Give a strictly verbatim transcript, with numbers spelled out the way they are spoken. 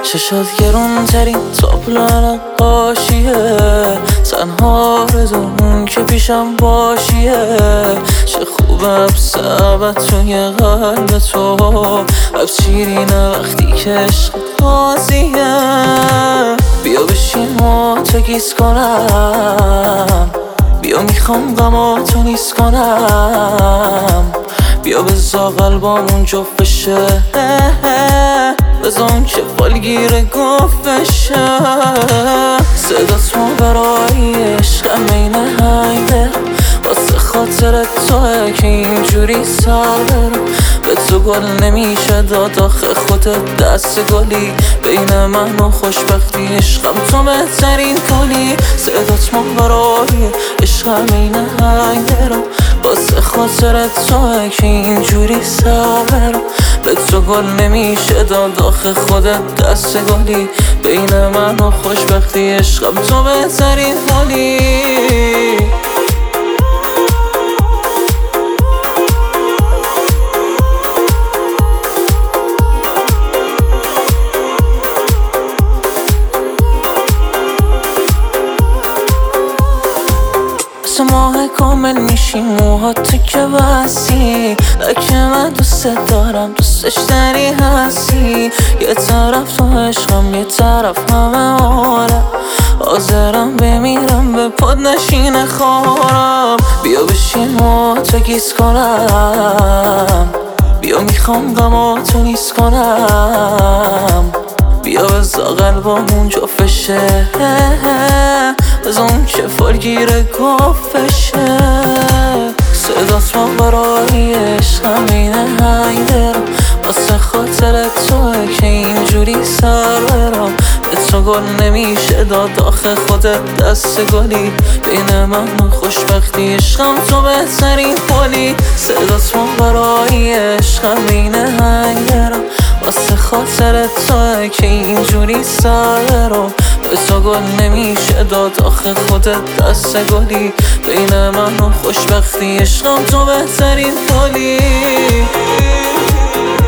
چشات گرون ترین تابلو قاشیه، تنها آرزوم که پیشم باشیه. چه خوبه بسبت توی قلب تو، اب شیرینه وقتی که عشق بازیه. بیا بشین ما تو گیز کنم، بیا میخوام غماتو نیست کنم. بیا بزا قلبامون جفت بشه، بزا که فالگیر گفت بشه. صدات ما برای عشقم اینه هنگه، واسه خاطر توه که اینجوری سر برم. به تو گل نمیشه داد آخه خودت دست گلی، بین من و خوشبختی عشقم تو بهترین کلی. صدات ما برای عشقم اینه هنگه، واسه خاطر توه که اینجوری سر برم. به تو گل نمیشه داد آخه خودت دست گلی، بین من و خوشبختی عشقم تو بهترین کلی. ماه کامل میشی موهاتو که بسی، لکه من دوست دارم دوستش داری هستی. یه طرف تو عشقم یه طرف همه عالم، حاضرم بمیرم به پاد نشین خارم. بیا بشین موهاتو گیز کنم، بیا میخوام غماتو نیست کنم. بیا بزا قلبامون جفت بشه، بزا اون که فالگیر گفت بشه. صدات ما برای عشقم اینه هنگه، واسه خاطر توه که اینجوری سر برم. به تو گل نمیشه داد آخه خودت دست گلی، بین من و خوشبختی عشقم تو بهترین کلی. صدات ما برای عشقم اینه هنگه، واسه خاطر توه که اینجوری سر برم. به تو گل نمیشه داد آخه خودت دست گلی، بین من و خوشبختی عشقم تو بهترین کلی.